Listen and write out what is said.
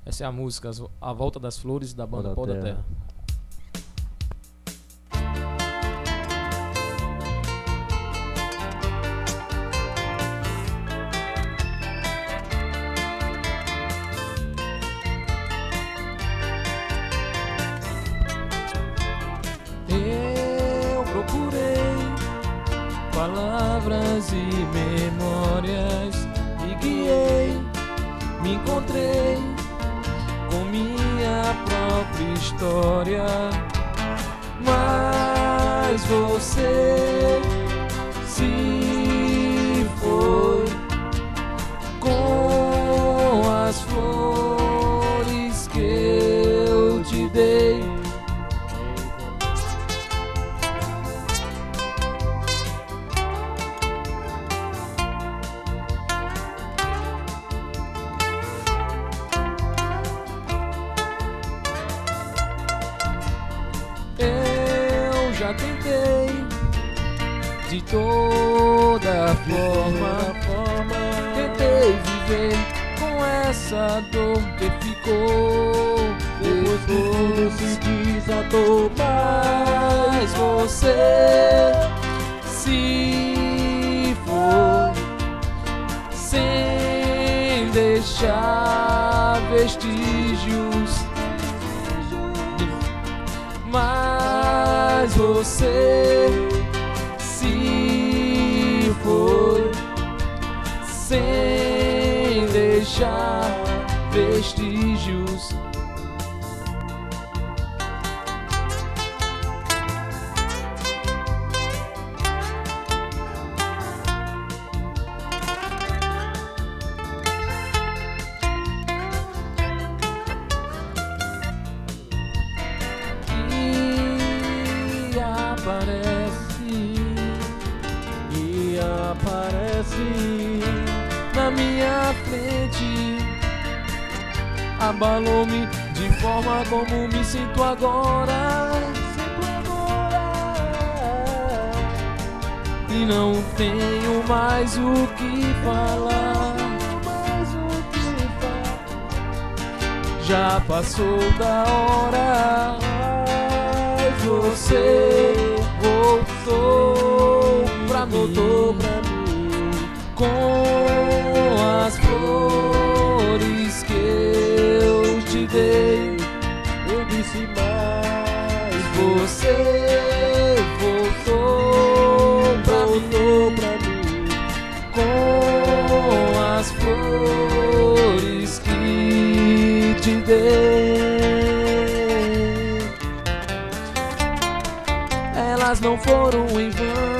Essa é a música A Volta das Flores, da banda Pó da Terra. Eu procurei palavras e memórias, me guiei, me encontrei com minha própria história. Mas você se foi com as flores que eu te dei. Eu já tentei de toda forma, tentei viver com essa dor que ficou depois que tudo se desatou. Mas você se foi sem deixar vestígios. Mas você se foi sem deixar vestígios. Aparece na minha frente, abalou-me de forma como me sinto agora. E não tenho mais o que falar. Já passou da hora, mas você voltou pra mim com as flores que eu te dei. Eu disse mais, você voltou pra mim com as flores que te dei. Elas não foram em vão,